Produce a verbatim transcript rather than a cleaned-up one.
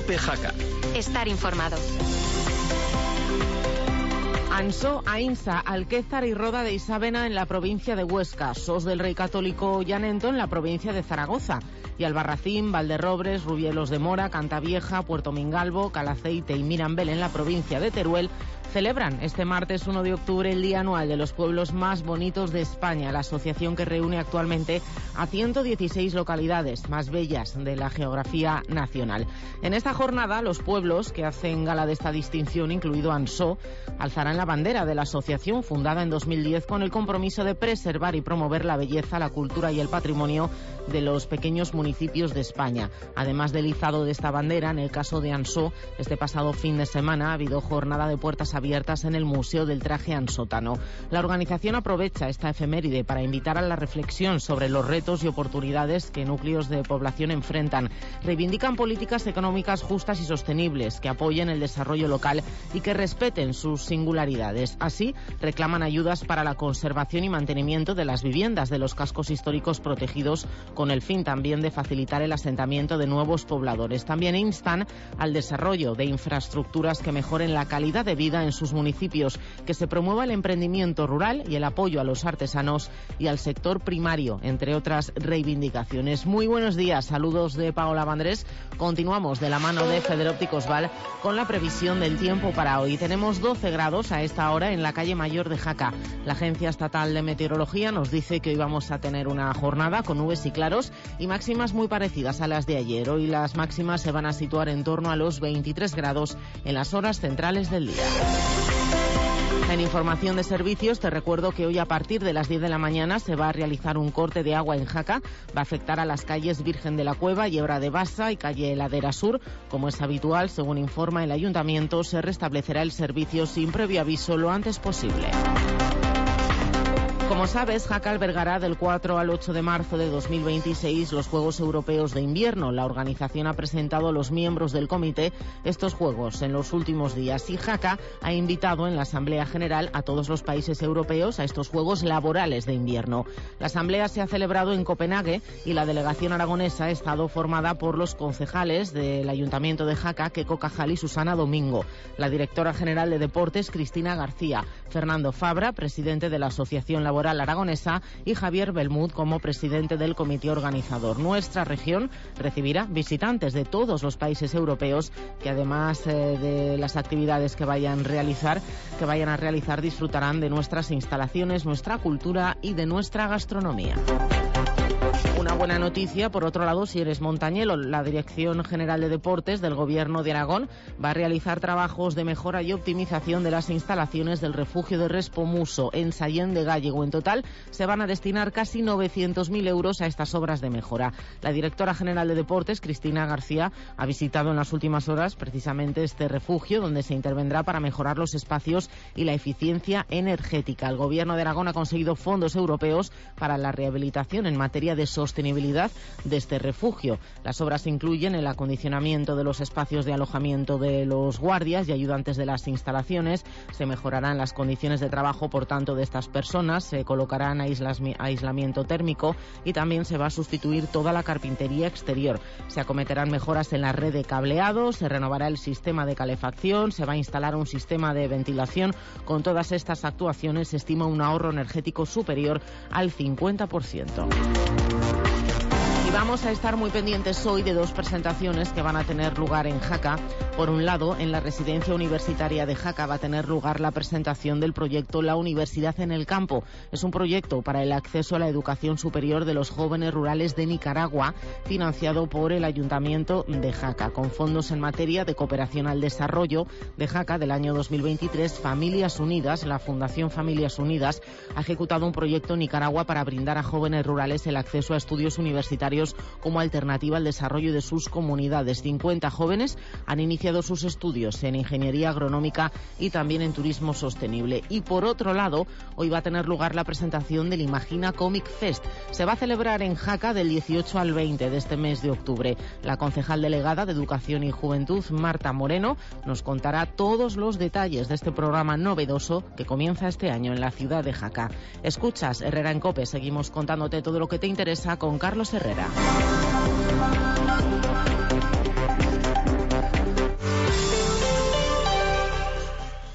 Cope Jaca. Estar informado. Ansó, Ainsa, Alquézar y Roda de Isávena en la provincia de Huesca, Sos del Rey Católico Llanento en la provincia de Zaragoza, y Albarracín, Valderrobres, Rubielos de Mora, Cantavieja, Puerto Mingalvo, Calaceite y Mirambel en la provincia de Teruel celebran este martes uno de octubre el Día Anual de los Pueblos Más Bonitos de España, la asociación que reúne actualmente a ciento dieciséis localidades más bellas de la geografía nacional. En esta jornada, los pueblos que hacen gala de esta distinción, incluido Ansó, alzarán la bandera de la asociación fundada en dos mil diez con el compromiso de preservar y promover la belleza, la cultura y el patrimonio de los pequeños municipios de España. Además del izado de esta bandera, en el caso de Ansó, este pasado fin de semana ha habido jornada de puertas abiertas en el Museo del Traje Ansótano. La organización aprovecha esta efeméride para invitar a la reflexión sobre los retos y oportunidades que núcleos de población enfrentan. Reivindican políticas económicas justas y sostenibles que apoyen el desarrollo local y que respeten sus singularidades. Así, reclaman ayudas para la conservación y mantenimiento de las viviendas de los cascos históricos protegidos, con el fin también de facilitar el asentamiento de nuevos pobladores. También instan al desarrollo de infraestructuras que mejoren la calidad de vida en sus municipios, que se promueva el emprendimiento rural y el apoyo a los artesanos y al sector primario, entre otras reivindicaciones. Muy buenos días, saludos de Paola Vandrés. Continuamos de la mano de Federópticos Val con la previsión del tiempo para hoy. Tenemos doce grados a esta hora en la calle Mayor de Jaca. La Agencia Estatal de Meteorología nos dice que hoy vamos a tener una jornada con nubes y claros y máximas muy parecidas a las de ayer. Hoy las máximas se van a situar en torno a los veintitrés grados en las horas centrales del día. En información de servicios, te recuerdo que hoy a partir de las diez de la mañana se va a realizar un corte de agua en Jaca. Va a afectar a las calles Virgen de la Cueva, Yebra de Basa y calle Ladera Sur. Como es habitual, según informa el Ayuntamiento, se restablecerá el servicio sin previo aviso lo antes posible. Como sabes, Jaca albergará del cuatro al ocho de marzo de dos mil veintiséis los Juegos Europeos de Invierno. La organización ha presentado a los miembros del comité estos Juegos en los últimos días y Jaca ha invitado en la Asamblea General a todos los países europeos a estos Juegos Laborales de Invierno. La Asamblea se ha celebrado en Copenhague y la delegación aragonesa ha estado formada por los concejales del Ayuntamiento de Jaca, Queco Cajal y Susana Domingo, la directora general de Deportes, Cristina García, Fernando Fabra, presidente de la Asociación Laboral Aragonesa, y Javier Belmud como presidente del comité organizador. Nuestra región recibirá visitantes de todos los países europeos que además eh, de las actividades que vayan a realizar, que vayan a realizar disfrutarán de nuestras instalaciones, nuestra cultura y de nuestra gastronomía. Una buena noticia, por otro lado, si eres montañero, la Dirección General de Deportes del Gobierno de Aragón va a realizar trabajos de mejora y optimización de las instalaciones del refugio de Respomuso en Sallén de Gállego. En total, se van a destinar casi novecientos mil euros a estas obras de mejora. La directora general de Deportes, Cristina García, ha visitado en las últimas horas precisamente este refugio, donde se intervendrá para mejorar los espacios y la eficiencia energética. El Gobierno de Aragón ha conseguido fondos europeos para la rehabilitación en materia de sostenibilidad de este refugio. Las obras incluyen el acondicionamiento de los espacios de alojamiento de los guardias y ayudantes de las instalaciones. Se mejorarán las condiciones de trabajo, por tanto, de estas personas. Se colocarán aislamiento térmico y también se va a sustituir toda la carpintería exterior. Se acometerán mejoras en la red de cableado, se renovará el sistema de calefacción, se va a instalar un sistema de ventilación. Con todas estas actuaciones se estima un ahorro energético superior al cincuenta por ciento. Y vamos a estar muy pendientes hoy de dos presentaciones que van a tener lugar en Jaca. Por un lado, en la Residencia Universitaria de Jaca va a tener lugar la presentación del proyecto La Universidad en el Campo. Es un proyecto para el acceso a la educación superior de los jóvenes rurales de Nicaragua, financiado por el Ayuntamiento de Jaca, con fondos en materia de cooperación al desarrollo de Jaca del año dos mil veintitrés. Familias Unidas, la Fundación Familias Unidas, ha ejecutado un proyecto en Nicaragua para brindar a jóvenes rurales el acceso a estudios universitarios como alternativa al desarrollo de sus comunidades. cincuenta jóvenes han iniciado sus estudios en ingeniería agronómica y también en turismo sostenible. Y por otro lado, hoy va a tener lugar la presentación del Imagina Comic Fest. Se va a celebrar en Jaca del dieciocho al veinte de este mes de octubre. La concejal delegada de Educación y Juventud, Marta Moreno, nos contará todos los detalles de este programa novedoso que comienza este año en la ciudad de Jaca. Escuchas Herrera en COPE, seguimos contándote todo lo que te interesa con Carlos Herrera.